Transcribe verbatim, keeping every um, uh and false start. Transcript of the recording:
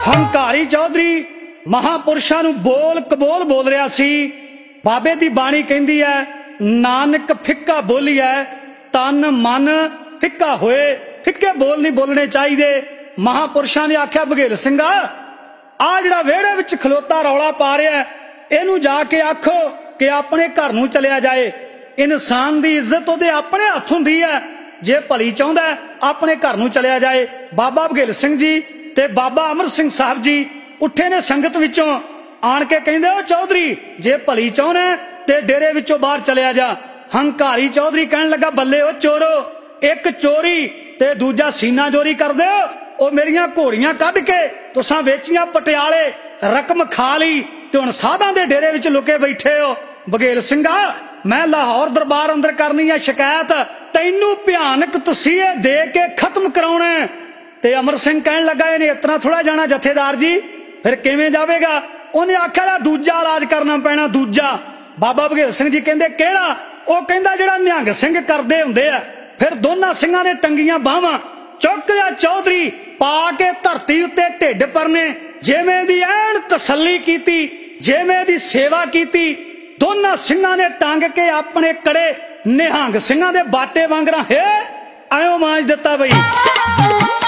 हंकारी चौधरी महापुरुषां नूं बोल कबोल बोल रहा सी। बाबे दी बाणी कहंदी है नानक फिक्का बोलिए तन मन फिक्का होए, फिक्के बोल नहीं बोलने चाहिए। महापुरुषां ने आख्या बघेल सिंघा आ जिहड़ा वेड़े विच खलोता रौला पा रहा है इहनूं जाके आखो कि अपने घर नूं चलिया जाए। इंसान दी इज्जत उहदे अपने हत्थ हुंदी है, जे भली चाहुंदा है अपने घर नूं चलिया जाए। बाबा बघेल सिंह जी ते बाबा अमर सिंह साहब जी उठे ने संगत विचों आण के कहंदे ओ चौधरी जे भली चाहुंदा ते डेरे विचों बाहर चलिया जा। हंकारी चौधरी कहण लगा बल्ले ओ चोरो, एक चोरी ते दूजा सीना चोरी कर दे ओ मेरियां घोड़ियां कढ के तुसां वेचियां पटियाले रकम खा ली ते हुण साधां दे डेरे विच लुके बैठे हो। बघेल सिंघा मैं लाहौर दरबार अंदर करनी है शिकायत, तैनू भयानक तसीहे दे के खत्म कराउणा। ते अमर सिंह कहण लगा इहने इतना थोड़ा जाना जथेदार जी, फिर किवें जावेगा? उन्हें आख्या दूजा इलाज करना पैना दूजा। बाबा बघेल सिंह जी कहंदे किहड़ा? ओ कहंदा जिहड़ा निहंग सिंह करदे हुंदे आ। फिर दोनों सिंहां ने टंगियां बाहां चुक लिया चौधरी पा के धरती उत्ते ढिड परने जिवें दी ऐन तसल्ली कीती, जिवें दी सेवा कीती। दोनों सिंहां ने टंग के अपने कड़े निहंग सिंहां दे बाटे वांगरा है आयो मांज दिता बई।